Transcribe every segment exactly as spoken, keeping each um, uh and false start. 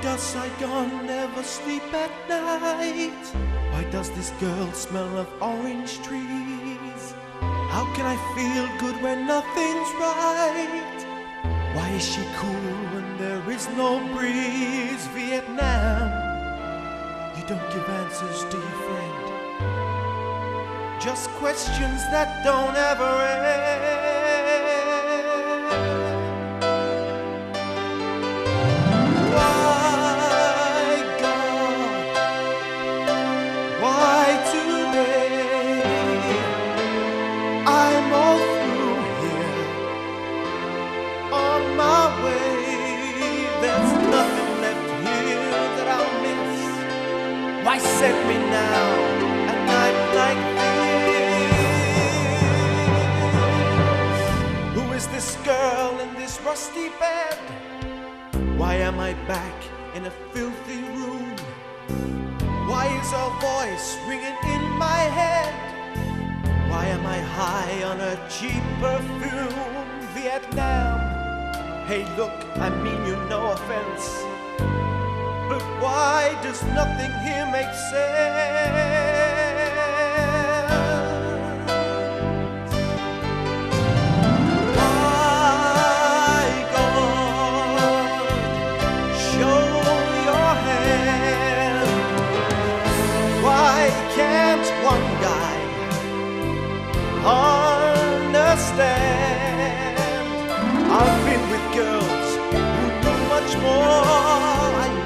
does Saigon never sleep at night? Why does this girl smell of orange trees? How can I feel good when nothing's right? Why is she cool when there is no breeze? Vietnam, you don't give answers to your friend, just questions that don't ever end. Why set me now a night like this? Who is this girl in this rusty bed? Why am I back in a filthy room? Why is her voice ringing in my head? Why am I high on a cheap perfume? Vietnam, hey look, I mean you no offense, but why does nothing here make sense? Why, God, show your hand? Why can't one guy understand? I've been with girls who knew much more.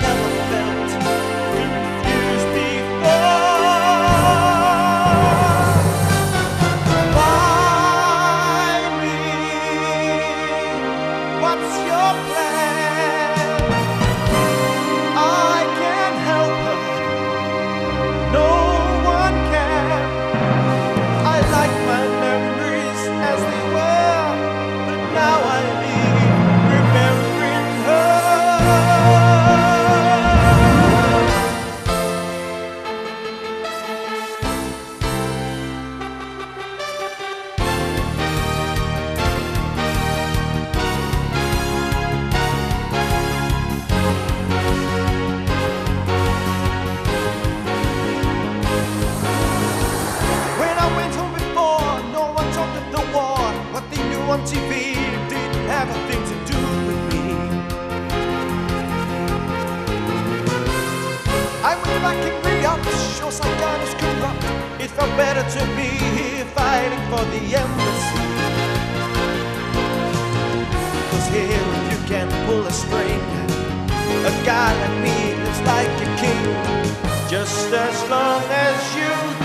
On T V didn't have a thing to do with me. I went back in re-up, sure Saigon is corrupt. It felt better to be here fighting for the embassy. Cause here if you can pull a string, a guy like me lives like a king, just as long as you